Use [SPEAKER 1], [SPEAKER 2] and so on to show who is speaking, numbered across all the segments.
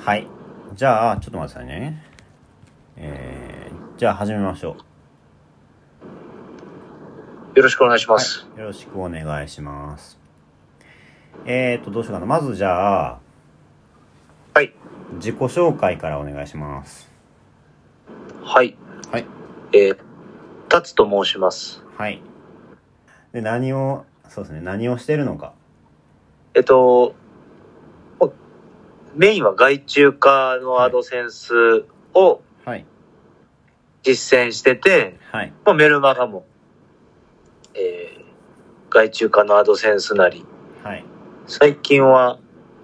[SPEAKER 1] はい。じゃあ、ちょっと待ってくださいね。じゃあ始めましょ
[SPEAKER 2] よろしくお願いし
[SPEAKER 1] う。はい。
[SPEAKER 2] ます。
[SPEAKER 1] よろしくお願いします。どうしようかな。まずじゃあ、
[SPEAKER 2] はい。
[SPEAKER 1] 自己紹介からお願いします。
[SPEAKER 2] はい。
[SPEAKER 1] はい。
[SPEAKER 2] タツと申します。
[SPEAKER 1] はい。で、そうですね、何をしてるのか。
[SPEAKER 2] メインは外注化のアドセンスを
[SPEAKER 1] はい。
[SPEAKER 2] 実践してて、
[SPEAKER 1] はい。
[SPEAKER 2] メルマガも、外注化のアドセンスなり、
[SPEAKER 1] はい。
[SPEAKER 2] 最近は、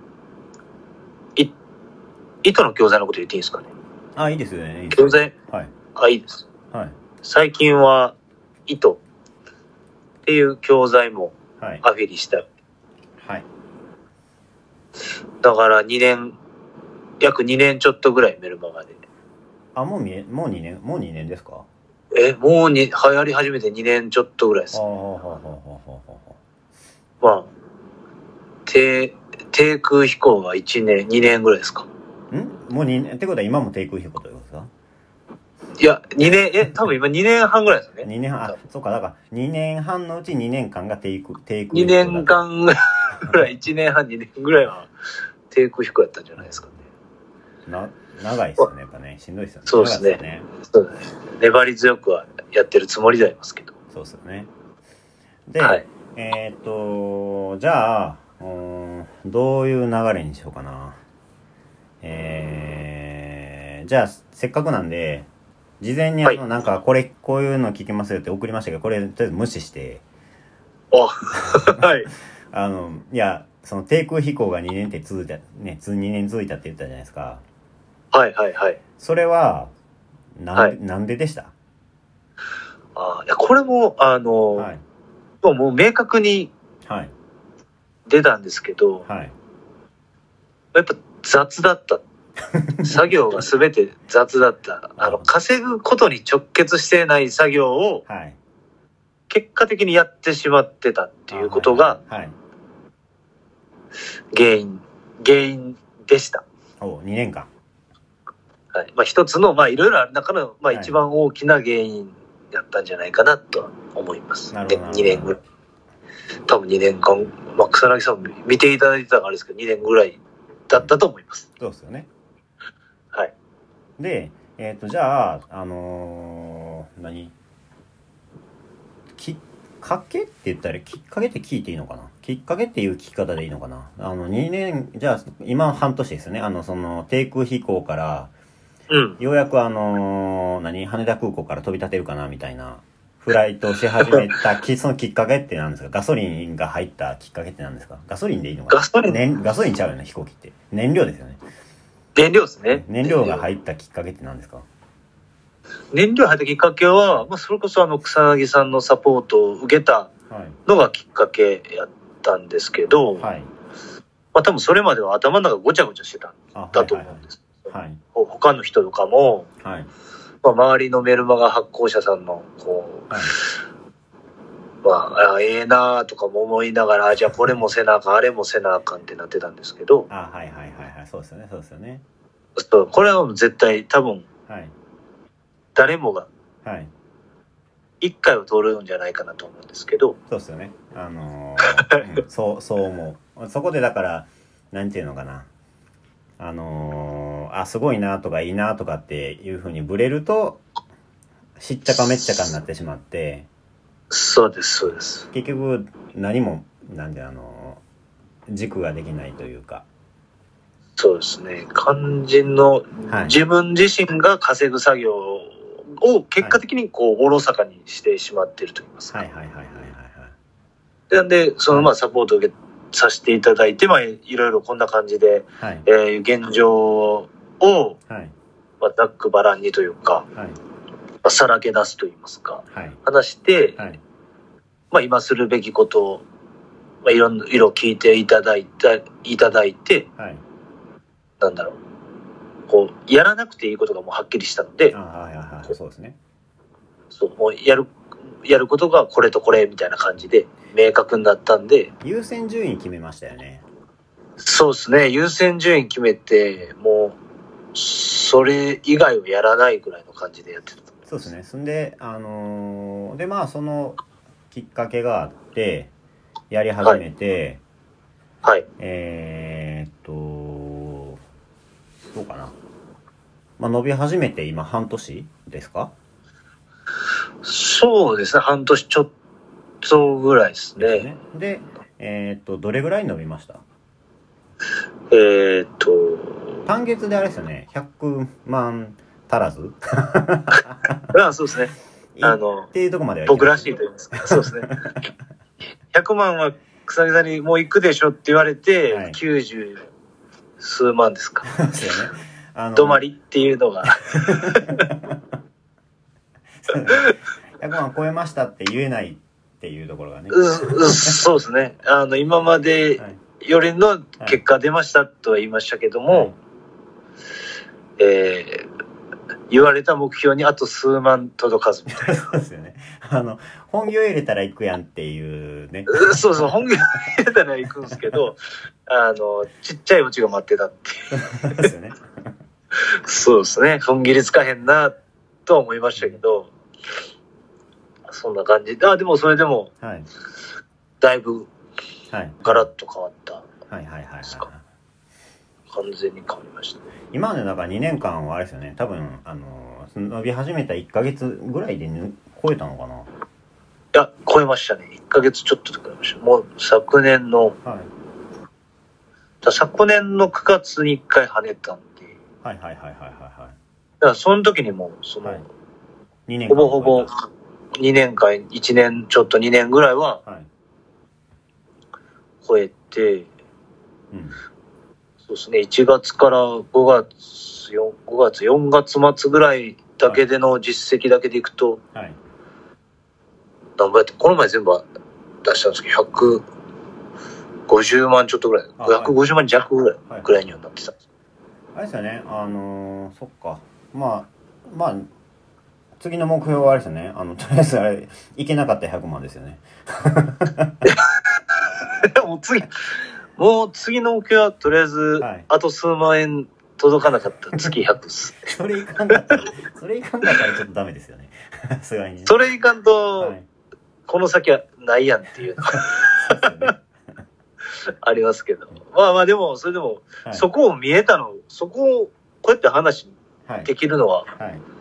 [SPEAKER 2] 糸の教材のこと言っていいんですかね。
[SPEAKER 1] あ、いいですよね。いいです
[SPEAKER 2] 教材、
[SPEAKER 1] はい。
[SPEAKER 2] いいです。
[SPEAKER 1] はい。
[SPEAKER 2] 最近は、糸っていう教材も
[SPEAKER 1] はい。
[SPEAKER 2] アフィリした。
[SPEAKER 1] はい。
[SPEAKER 2] だから約2年ちょっとぐらいメルマガで。
[SPEAKER 1] あ、もう2年ですか？
[SPEAKER 2] もう流行り始めて2年ちょっとぐらいです。
[SPEAKER 1] ああ、ほうほうほうほうほ
[SPEAKER 2] まあ、低空飛行が1年、2年ぐらいですか。
[SPEAKER 1] もう2年ってことは今も低空飛行ということですか？
[SPEAKER 2] いや、2年、多分今2年半ぐらいですよね。
[SPEAKER 1] 2年半、そうか、だから2年半のうち2年間が低空飛行
[SPEAKER 2] 2年間ぐらい、1年半、2年ぐらいは低空飛行やったんじゃないですかね。
[SPEAKER 1] 長いですよね、やっぱね。しんどいですよね。
[SPEAKER 2] そうですね。そうですね。粘り強くはやってるつもりでありますけど。
[SPEAKER 1] そうですよね。で、
[SPEAKER 2] はい、
[SPEAKER 1] じゃあ、どういう流れにしようかな。じゃあ、せっかくなんで、事前になんか、こういうの聞きますよって送りましたけど、これ、とりあえず無視して、
[SPEAKER 2] はい。
[SPEAKER 1] いや、その低空飛行が2年って続いた、ね、2年続いたって言ったじゃないですか。
[SPEAKER 2] はいはいはい。
[SPEAKER 1] それは、なんででした？
[SPEAKER 2] いや、これも、
[SPEAKER 1] はい。
[SPEAKER 2] もう明確に
[SPEAKER 1] はい。
[SPEAKER 2] 出たんですけど、
[SPEAKER 1] はい。
[SPEAKER 2] やっぱ雑だった。作業が全て雑だった。稼ぐことに直結してない作業を、
[SPEAKER 1] はい。
[SPEAKER 2] 結果的にやってしまってたっていうことが、
[SPEAKER 1] はい。
[SPEAKER 2] 原因でした。
[SPEAKER 1] 2年間。
[SPEAKER 2] はい。一つの、いろいろある中の、一番大きな原因だったんじゃないかなとは思います。
[SPEAKER 1] なるほど。
[SPEAKER 2] 2年ぐらい。多分2年間、草薙さんも見ていただいてたからあれですけど、2年ぐらいだったと思います。
[SPEAKER 1] そうですよね。
[SPEAKER 2] はい。
[SPEAKER 1] で、じゃあ、きっかけって言ったら、きっかけって聞いていいのかな？きっかけっていう聞き方でいいのかな？2年、じゃあ、今半年ですよね。低空飛行から、ようやく羽田空港から飛び立てるかなみたいな、フライトし始めたそのきっかけって何ですか？ガソリンが入ったきっかけって何ですか？ガソリンでいいのかな？ガソリンちゃうよね、飛行機って。燃料ですよね。
[SPEAKER 2] 燃料ですね。
[SPEAKER 1] 燃料が入ったきっかけって何ですか？
[SPEAKER 2] 燃料入ったきっかけは、それこそ草薙さんのサポートを受けたのがきっかけやったんですけど、はい。多分それまでは頭の中ごちゃごちゃしてたんだと思うんです。はい。他の人とかも、はい。周りのメルマガ発行者さんの、はい。ええなーとかも思いながら、じゃあこれもせなあかん、あれもせなあかんってなってたんですけど、
[SPEAKER 1] はいはいはいはい。そうですよね、そうですよね。
[SPEAKER 2] これは絶対多分、はい。誰もが、はい。一回は通るんじゃないかなと思うんですけど。
[SPEAKER 1] そうですよね。そう思う。そこでだから、なんていうのかな。すごいなとかいいなとかっていう風にブレると、しっちゃかめっちゃかになってしまって。
[SPEAKER 2] そうです、そうです。
[SPEAKER 1] 結局、何も、軸ができないというか。
[SPEAKER 2] そうですね。肝心の、自分自身が稼ぐ作業を結果的におろそかにしてしまっていると言いますか。はいはいはいはいはい。なんで、サポートを受けさせていただいて、いろいろこんな感じで、はい。現状を、はい。ざっくばらんにというか、はい。さらけ出すと言いますか、はい。話して、はい。今するべきことを、いろいろ聞いていただいて、はい。なんだろう。やらなくていいことがもうはっきりしたので、
[SPEAKER 1] はいはいはい。そうですね。
[SPEAKER 2] そう、もうやることがこれとこれみたいな感じで明確になったんで。
[SPEAKER 1] 優先順位決めましたよね。
[SPEAKER 2] そうですね。優先順位決めて、もう、それ以外をやらないぐらいの感じでやってた。
[SPEAKER 1] そうですね。そんで、で、まあ、そのきっかけがあって、やり始めて、
[SPEAKER 2] はい。
[SPEAKER 1] どうかな。まあ、伸び始めて今半年ですか？
[SPEAKER 2] そうですね。半年ちょっとぐらいですね。
[SPEAKER 1] で、どれぐらい伸びました？単月であれですよね。100万足らず
[SPEAKER 2] そうですね。
[SPEAKER 1] っていうとこまでは
[SPEAKER 2] 僕らしいと言いますか。そうですね。100万は草木さんにもう行くでしょって言われて、はい、90数万ですか。
[SPEAKER 1] ですよね。
[SPEAKER 2] 止まりっていうのが。
[SPEAKER 1] 100万超えましたって言えないっていうところがね。
[SPEAKER 2] そうですね。今までよりの結果出ましたとは言いましたけども、言われた目標にあと数万届かずみたいな。
[SPEAKER 1] そうですよね。本業入れたら行くやんっていうね。
[SPEAKER 2] そうそう、本業入れたら行くんですけど、ちっちゃいオチが待ってたっていう。ですよね。そうですね。踏ん切りつかへんなとは思いましたけど、そんな感じで。でもそれでも、はい、だいぶ、ガラッと変わった。はいはいはいはい。完全に変わりましたね。
[SPEAKER 1] 今までだから2年間はあれですよね。多分、伸び始めた1ヶ月ぐらいで超えたのかな？い
[SPEAKER 2] や、超えましたね。1ヶ月ちょっとで超えました。もう昨年の、昨年の9月に1回跳ねたんで。はいはいはいはいはい。だからその時にもその、2年間ほぼほぼ2年間、1年ちょっと2年ぐらいは、超えて、そうですね、1月から5月、4月末ぐらいだけでの実績だけでいくと、何倍やって、この前全部出したんですけど、150万ちょっとぐらい、150万弱ぐらいにはなってたんです。
[SPEAKER 1] あれですよね、そっか。まあ、次の目標はあれですよね。とりあえずあれ、いけなかった100万ですよね。
[SPEAKER 2] もう次の目標はとりあえず、あと数万円届かなかった月100っす。
[SPEAKER 1] それいかんかったらちょっとダメですよね。すごいね。
[SPEAKER 2] それいかんと、この先はないやんっていうのがありますけど。まあでも、それでも、そこを見えたの、そこをこうやって話できるのは、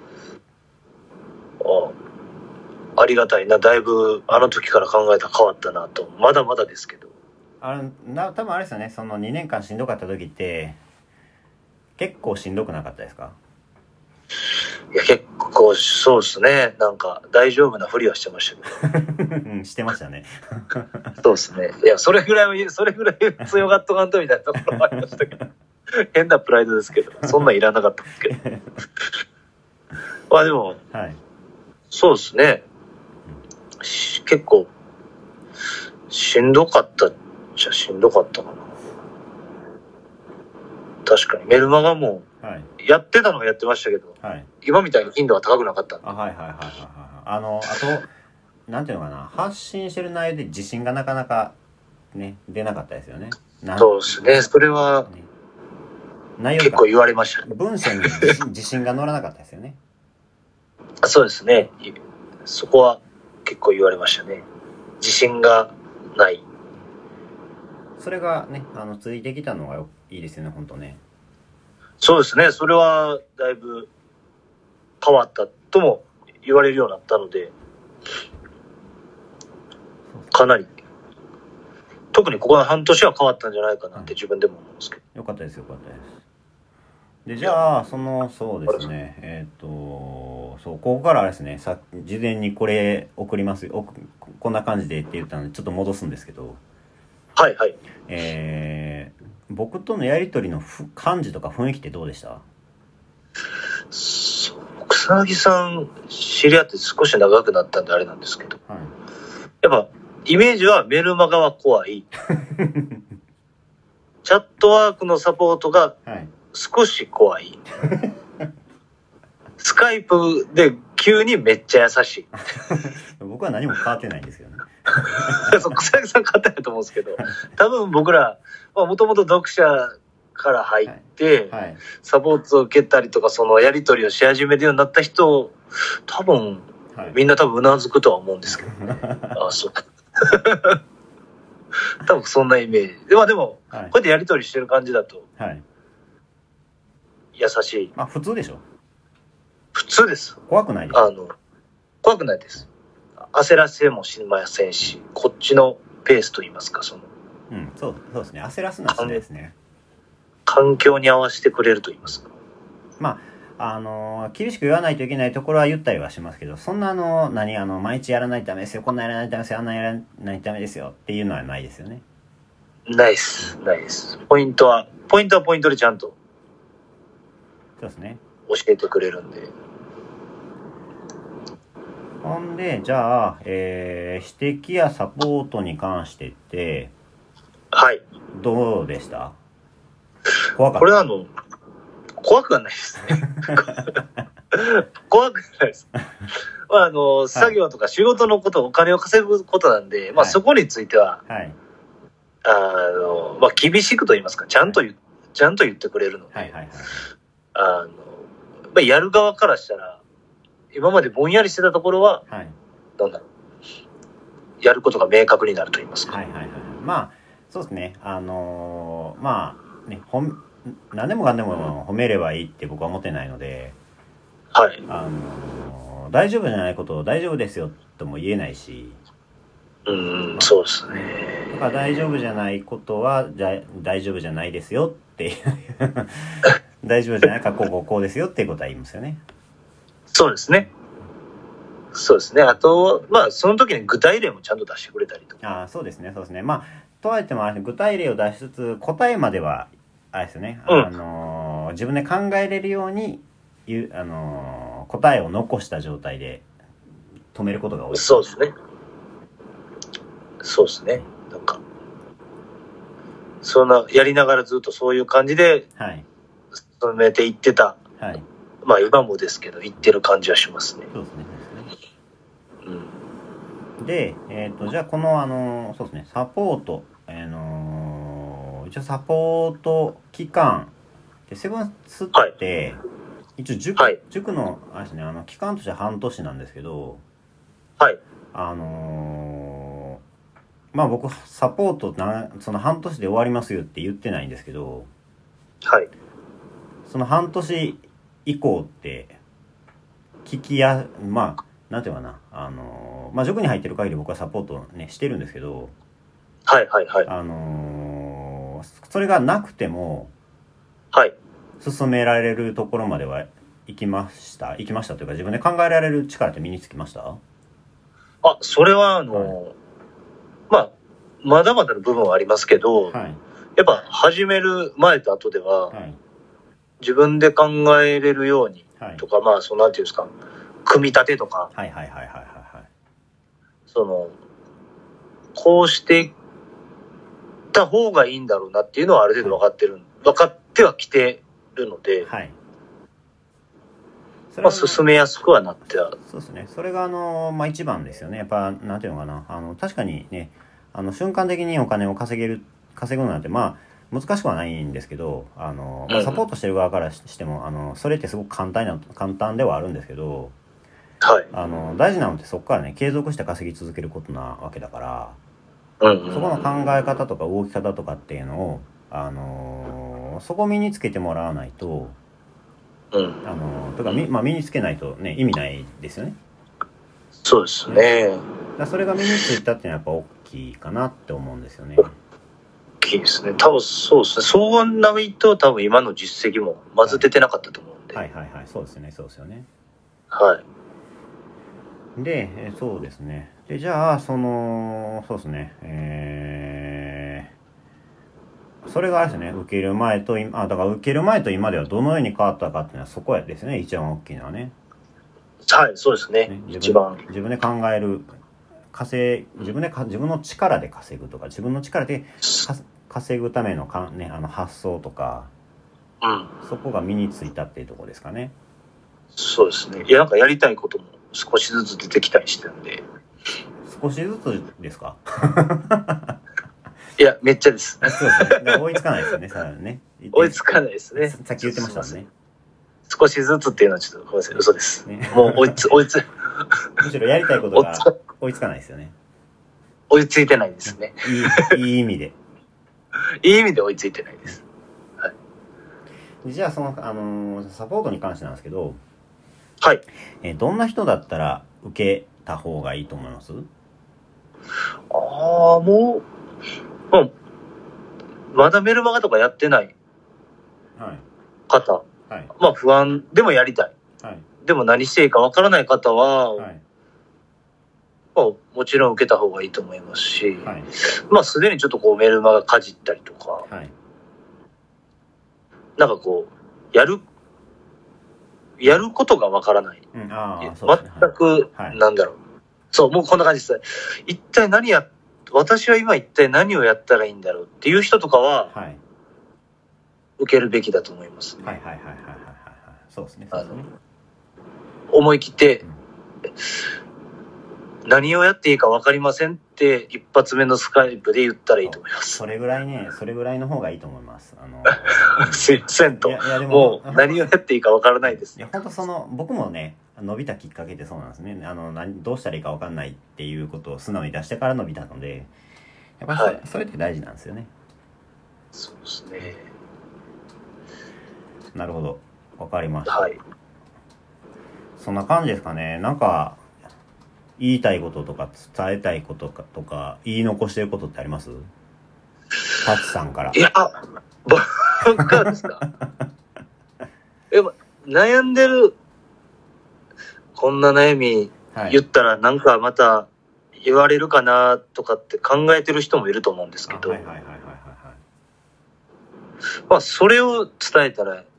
[SPEAKER 2] ありがたいな。だいぶあの時から考えたら変わったなと。まだまだですけど。
[SPEAKER 1] 多分あれですよね。その2年間しんどかった時って結構しんどくなかったですか？
[SPEAKER 2] いや、結構そうですね。なんか大丈夫なふりはしてましたけ
[SPEAKER 1] ど。してましたね。
[SPEAKER 2] そうですね。いや、それぐらい強がっとかんとみたいなところもありましたけど。変なプライドですけど、そんなんいらなかったんですけど。まあでも、そうですね。結構しんどかったっちゃしんどかったかな。確かにメルマガもやってたのはやってましたけど、今みたいに頻度は高くなかったんで。
[SPEAKER 1] あとなんていうのかな、発信してる内容で自信がなかなかね出なかったですよね。
[SPEAKER 2] そうですね。それは結構言われました。
[SPEAKER 1] 文章に自信が乗らなかったですよね。
[SPEAKER 2] そうですね。そこは結構言われましたね。自信がない。
[SPEAKER 1] それがね、ついてきたのがいいですよね、本当ね。
[SPEAKER 2] そうですね。それはだいぶ変わったとも言われるようになったので、かなり、特にここの半年は変わったんじゃないかなって自分でも思うんですけど。
[SPEAKER 1] よかったです。で、じゃあ、そうですね、ここからあれですね、事前にこれ送りますよ、こんな感じでって言ったので、ちょっと戻すんですけど、
[SPEAKER 2] はいはい。
[SPEAKER 1] 僕とのやりとりの感じとか雰囲気ってどうでした？
[SPEAKER 2] 草薙さん知り合って少し長くなったんであれなんですけど、やっぱイメージはメルマガは怖い。チャットワークのサポートが少し怖い。スカイプで急にめっちゃ優しい。
[SPEAKER 1] 僕は何も変わってないんですけどね。
[SPEAKER 2] そう、草木さん簡単だと思うんですけど、多分僕ら、もともと読者から入って、はいはい、サポートを受けたりとか、そのやり取りをし始めるようになった人、多分、はい、みんな多分うなずくとは思うんですけどね。あ、そう。多分そんなイメージ。でも、はい、こうやってやり取りしてる感じだと、はい、優しい。
[SPEAKER 1] 普通でしょ？
[SPEAKER 2] 普通です。
[SPEAKER 1] 怖くないです。
[SPEAKER 2] 怖くないです。焦らせもしませんし、こっちのペースといいますか、そう
[SPEAKER 1] ですね。焦らすのはしないですね。
[SPEAKER 2] 環境に合わせてくれると言いますか。
[SPEAKER 1] 厳しく言わないといけないところは言ったりはしますけど、そんな毎日やらないとダメですよ、こんなやらないとダメですよ、あんなやらないとダメですよっていうのはないですよね。
[SPEAKER 2] ないです。ポイントはポイントでちゃんと。
[SPEAKER 1] そうですね。
[SPEAKER 2] 教えてくれるんで。
[SPEAKER 1] ほんで、じゃあ、指摘やサポートに関してって、
[SPEAKER 2] はい。
[SPEAKER 1] どうでした？怖かった？
[SPEAKER 2] これは怖くはないですね。怖くないです。作業とか仕事のこと、お金を稼ぐことなんで、そこについては、はい、厳しくと言いますか、ちゃんと言ってくれるので、やる側からしたら、今までぼんやりしてたところは、はい、やることが明確になると言いますか。
[SPEAKER 1] そうですね。何でもかんでも褒めればいいって僕は思ってないので、
[SPEAKER 2] はい。
[SPEAKER 1] 大丈夫じゃないことを大丈夫ですよとも言えないし、
[SPEAKER 2] そうですね。
[SPEAKER 1] だから大丈夫じゃないことは大丈夫じゃないですよっていう大丈夫じゃないかこうですよっていうことは言いますよね。
[SPEAKER 2] そうですね。あとその時に具体例もちゃんと出してくれたりとか。
[SPEAKER 1] そうですね。とはいっても具体例を出しつつ答えまではあれですよね。自分で考えれるように答えを残した状態で止めることが多い。
[SPEAKER 2] そうですね。なんかそんなやりながらずっとそういう感じで進めていってた。はい。今もですけど言ってる感じはしますね。
[SPEAKER 1] そうですね。で、じゃあこのそうですね、サポート、一応サポート期間でセブンスって、一応塾のあれですね、期間としては半年なんですけど、
[SPEAKER 2] はい。
[SPEAKER 1] 僕サポートその半年で終わりますよって言ってないんですけど、
[SPEAKER 2] はい。
[SPEAKER 1] その半年以降ってなんていうかな、塾に入ってる限り僕はサポートねしてるんですけど、
[SPEAKER 2] はい。
[SPEAKER 1] それがなくても、
[SPEAKER 2] はい。
[SPEAKER 1] 進められるところまでは行きましたというか、自分で考えられる力って身につきました？
[SPEAKER 2] それはまだまだの部分はありますけど、はい、やっぱ始める前と後では、はい、自分で考えれるようにとか、なんていうんですか、組み立てとか、こうしていった方がいいんだろうなっていうのはある程度分かってはきてるので、はい、進めやすくはなっては。
[SPEAKER 1] そうですね。それが一番ですよね。やっぱなんていうのかな、確かにね、瞬間的にお金を稼ぐなんて難しくはないんですけど、サポートしてる側からしてもそれってすごく簡単ではあるんですけど、はい、大事なのってそこからね継続して稼ぎ続けることなわけだから、そこの考え方とか動き方とかっていうのをそこを身につけてもらわないと、とか身につけないとね意味ないですよね。
[SPEAKER 2] そうですね。
[SPEAKER 1] それが身についたっていうのはやっぱ大きいかなって思うんですよね。
[SPEAKER 2] 大きいですね。多分そうですね。そうないと多分今の実績もまず出てなかったと思うんで。
[SPEAKER 1] はい。そうですよね。
[SPEAKER 2] はい。
[SPEAKER 1] で、そうですね。で、じゃあそうですね。それがあれですね。受ける前と今ではどのように変わったかっていうのはそこですね。一番大きいのはね。
[SPEAKER 2] はい、そうですね。一番
[SPEAKER 1] 自分で考える自分の力で稼ぐとか、自分の力で稼ぐための発想とか、そこが身についたっていうところですかね。
[SPEAKER 2] そうですね。いや、なんかやりたいことも少しずつ出てきたりしてるんで。
[SPEAKER 1] 少しずつですか？
[SPEAKER 2] いや、めっちゃです。
[SPEAKER 1] そうですね。追いつかないですよね、さらにね。
[SPEAKER 2] 追いつかないですね。
[SPEAKER 1] さっき言ってましたもんね。
[SPEAKER 2] 少しずつっていうのはちょっとごめんなさい、嘘です。ね、もう追いつ
[SPEAKER 1] むしろやりたいことが追いつかないですよね。
[SPEAKER 2] 追いついてないですね。
[SPEAKER 1] いい意味で。
[SPEAKER 2] いい意味で追いついてないです。はい。
[SPEAKER 1] じゃあサポートに関してなんですけど、
[SPEAKER 2] はい。
[SPEAKER 1] どんな人だったら受けた方がいいと思います？
[SPEAKER 2] もう、まだメルマガとかやってない方、
[SPEAKER 1] はい、
[SPEAKER 2] まあ不安でもやりたい、
[SPEAKER 1] はい、
[SPEAKER 2] でも何していいかわからない方は、
[SPEAKER 1] はい、
[SPEAKER 2] まあ、もちろん受けた方がいいと思いますし、
[SPEAKER 1] はい、
[SPEAKER 2] まあすでにちょっとこうメルマガかじったりとか、
[SPEAKER 1] はい、
[SPEAKER 2] なんかこうやることがわからない、
[SPEAKER 1] うん、
[SPEAKER 2] 全く、はい、なんだろう、そうもうこんな感じです。一体私は今一体何をやったらいいんだろうっていう人とかは、はい、受けるべきだと思います、ね。
[SPEAKER 1] はいはいはいはいはいはい。そうですね。
[SPEAKER 2] 思い切って、何をやっていいか分かりませんって一発目のスカイプで言ったらいいと思います。
[SPEAKER 1] それぐらいの方がいいと思います。
[SPEAKER 2] すいませんと。もう何をやっていいか分からないです。
[SPEAKER 1] いや本当僕もね、伸びたきっかけってそうなんですね。どうしたらいいか分かんないっていうことを素直に出してから伸びたので、やっぱりそれって大事なんですよね。
[SPEAKER 2] そうですね。
[SPEAKER 1] なるほど。分かりました。
[SPEAKER 2] はい。
[SPEAKER 1] そんな感じですかね。なんか、言いたいこととか伝えたいこととか言い残してることってあります？タツさんから。
[SPEAKER 2] いや、僕からですか？悩んでる、こんな悩み言ったらなんかまた言われるかなとかって考えてる人もいると思うんですけど、まあそれを伝えたら、はい、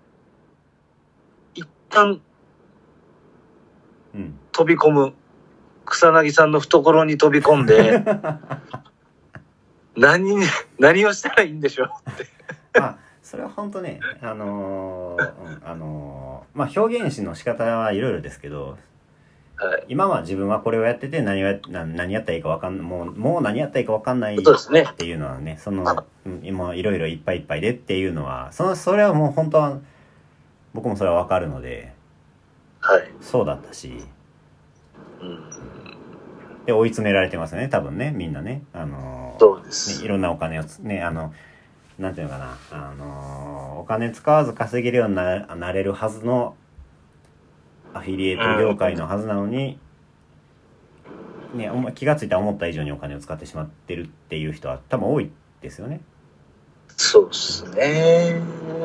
[SPEAKER 2] 一旦、飛び込む、草薙さんの懐に飛び込んで何をしたらいいんでしょうって
[SPEAKER 1] まあそれは本当ねまあ表現の仕方はいろいろですけど、はい、今は自分はこれをやってて何やったらいいか分かんない、もう何やったらいいか分かんないっていうのはね、今いろいろいっぱいいっぱいでっていうのはそれはもう本当は僕もそれは分かるので、
[SPEAKER 2] はい、
[SPEAKER 1] そうだったし、で追い詰められてますね多分ね、みんなね、
[SPEAKER 2] そうです、
[SPEAKER 1] ね、いろんなお金をね、なんていうのかな、お金使わず稼げるようになれるはずのアフィリエイト業界のはずなのに、ね、気がついたら思った以上にお金を使ってしまってるっていう人は多分多いですよね。
[SPEAKER 2] そうですね。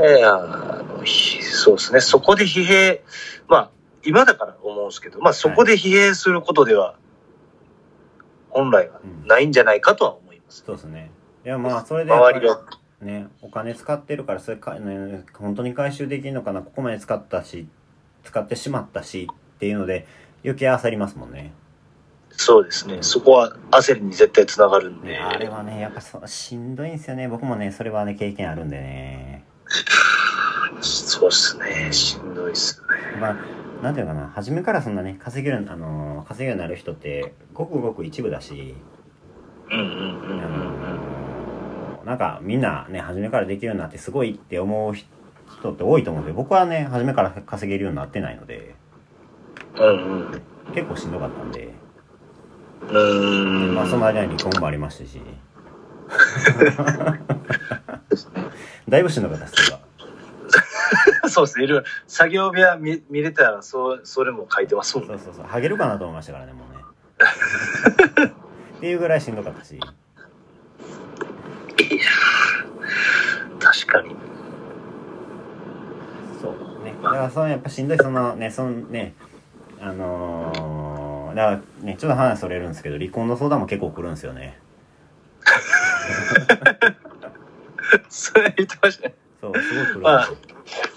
[SPEAKER 2] そうですね。そこで疲弊、まあ今だから思うんですけど、まあそこで疲弊することでは本来はないんじゃないかとは思います。
[SPEAKER 1] そうですね。いやまあそれで周りがね、お金使ってるからそれね、本当に回収できるのかな、ここまで使ってしまったしっていうので余計焦りますもんね。
[SPEAKER 2] そうですね。そこは焦りに絶対つながるんで、
[SPEAKER 1] ね、あれはねやっぱしんどいんですよね。僕もねそれはね経験あるんでね。
[SPEAKER 2] そうですね、しんどいっすね。
[SPEAKER 1] まあなんていうかな、初めからそんなね稼げるようになる人ってごくごく一部だし、なんかみんなね初めからできるようになってすごいって思う人って多いと思うんですけど、僕はね初めから稼げるようになってないので、結構しんどかったんで、まあその間に離婚もありましたしだいぶしんどかったです。それは
[SPEAKER 2] そうですね。いろいろ作業部屋見れたらそれも書いてますもんね。
[SPEAKER 1] そうハゲるかなと思いましたからね、もうねっていうぐらいしんどかったし。いや
[SPEAKER 2] 確かに
[SPEAKER 1] そうね。だからやっぱしんどい、だからねちょっと話それるんですけど、離婚の相談も結構来るんですよね
[SPEAKER 2] それ言ってましたね。
[SPEAKER 1] そうすごい来るんですよ。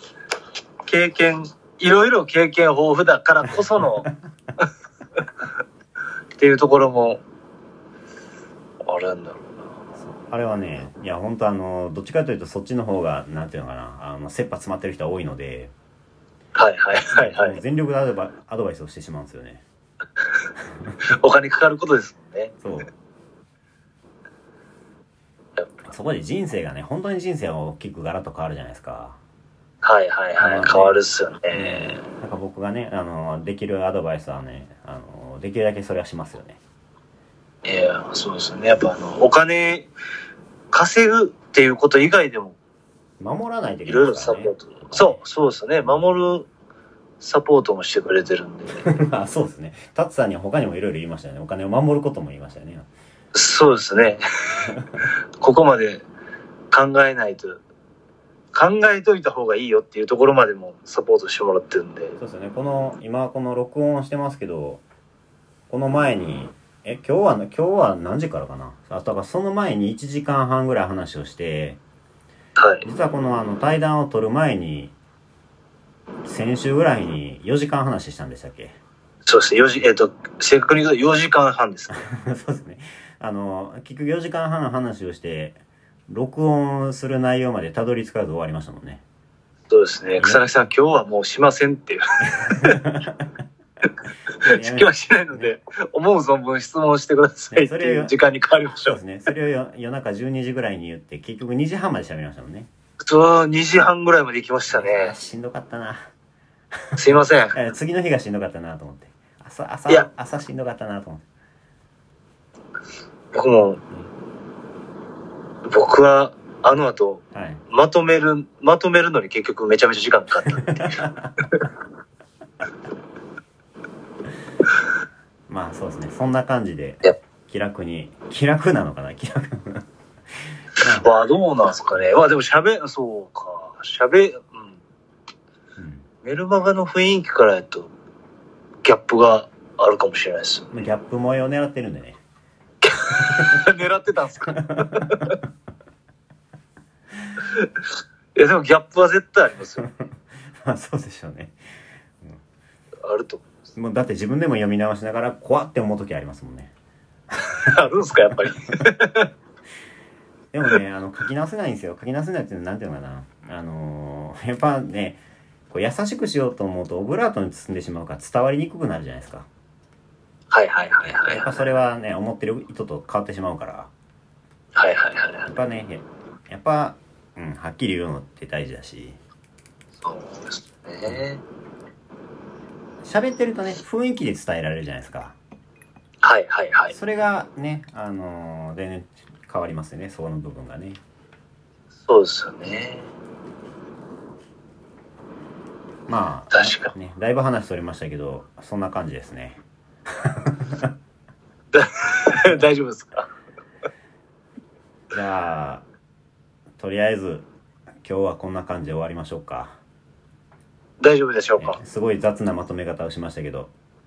[SPEAKER 2] いろいろ経験豊富だからこそのっていうところもあれなんだろうな。
[SPEAKER 1] あれはね、いや本当どっちかというとそっちの方がなんていうのかな、切羽詰まってる人は多いので、
[SPEAKER 2] はいはいはいはい、
[SPEAKER 1] 全力でアドバイスをしてしまうんですよね
[SPEAKER 2] お金かかることですもんね。
[SPEAKER 1] そう。そこで人生がね、本当に人生は大きくガラッと変わるじゃないですか。
[SPEAKER 2] はいはいはい、変わるっすよね。
[SPEAKER 1] なんか僕がね、できるアドバイスはね、できるだけそれはしますよね。
[SPEAKER 2] いや、そうですよね。やっぱお金稼ぐっていうこと以外でも、
[SPEAKER 1] 守らないといけ
[SPEAKER 2] ない、ね。いろいろサポート。そうですね。守るサポートもしてくれてるんで。
[SPEAKER 1] あ、そうですね。タツさんには他にもいろいろ言いましたよね。お金を守ることも言いましたよね。
[SPEAKER 2] そうですね。ここまで考えといた方がいいよっていうところまでもサポートしてもらってるんで。
[SPEAKER 1] そうですよね。今この録音してますけど、この前に、今日は何時からかな。だからその前に1時間半ぐらい話をして、
[SPEAKER 2] はい。
[SPEAKER 1] 実はこの対談を取る前に、先週ぐらいに4時間話したんでしたっけ？
[SPEAKER 2] そうですね。正確に言うと4時間半ですね。
[SPEAKER 1] そうですね。結局4時間半の話をして、録音する内容までたどり着かず終わりましたもんね。
[SPEAKER 2] そうですね。草薙さん、今日はもうしませんっていう。引きはしないので、思う存分質問してくださいっていう時間に変わりましょう。
[SPEAKER 1] そうですね。それを夜中12時ぐらいに言って、結局2時半まで喋りましたもんね。
[SPEAKER 2] そう、2時半ぐらいまで行きましたね。
[SPEAKER 1] しんどかったな。
[SPEAKER 2] すいません。
[SPEAKER 1] 次の日がしんどかったなと思って。朝しんどかったなと思って。
[SPEAKER 2] 僕はあの後、
[SPEAKER 1] はい、
[SPEAKER 2] まとめるのに結局めちゃめちゃ時間かかったっていう
[SPEAKER 1] まあそうですね。そんな感じで気楽なのかな。
[SPEAKER 2] まあどうなんすかね。まあでもそうかメルマガの雰囲気からやとギャップがあるかもしれないです。
[SPEAKER 1] ギャップ萌えを狙ってるんでね。
[SPEAKER 2] 狙ってたんすか？いやでもギャップは絶対ありますよ。
[SPEAKER 1] まあそうでしょうね。
[SPEAKER 2] あると思います。
[SPEAKER 1] もうだって自分でも読み直しながら怖って思う時ありますもんね。
[SPEAKER 2] あるんすかやっぱり。
[SPEAKER 1] でもね書き直せないんですよ。書き直せないっていうのはなんていうのかな。やっぱねこう優しくしようと思うとオブラートに包んでしまうから伝わりにくくなるじゃないですか。
[SPEAKER 2] はいはいはいはい。
[SPEAKER 1] やっぱそれはね思ってる意図と変わってしまうから。
[SPEAKER 2] はいはいはい。
[SPEAKER 1] やっぱねはっきり言うのって大事だし。
[SPEAKER 2] そうですね。
[SPEAKER 1] 喋ってるとね雰囲気で伝えられるじゃないですか。
[SPEAKER 2] はいはいはい。
[SPEAKER 1] それがね全然変わりますよね、その部分がね。
[SPEAKER 2] そうですよね。
[SPEAKER 1] まあ
[SPEAKER 2] 確かに
[SPEAKER 1] ね、だいぶ話それましたけどそんな感じですね。
[SPEAKER 2] 大丈夫ですか？
[SPEAKER 1] じゃあとりあえず今日はこんな感じで終わりましょうか。
[SPEAKER 2] 大丈夫でしょうか？
[SPEAKER 1] すごい雑なまとめ方をしましたけど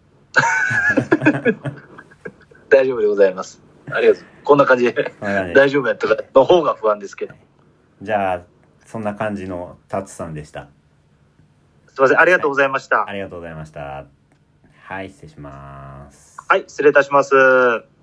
[SPEAKER 2] 大丈夫でございます。ありがとう。こんな感じで大丈夫やったかの方が不安ですけど。
[SPEAKER 1] じゃあそんな感じのタツさんでした。
[SPEAKER 2] すいません、ありがとうございました。
[SPEAKER 1] ありがとうございました。はい、失礼します。
[SPEAKER 2] はい、失礼いたします。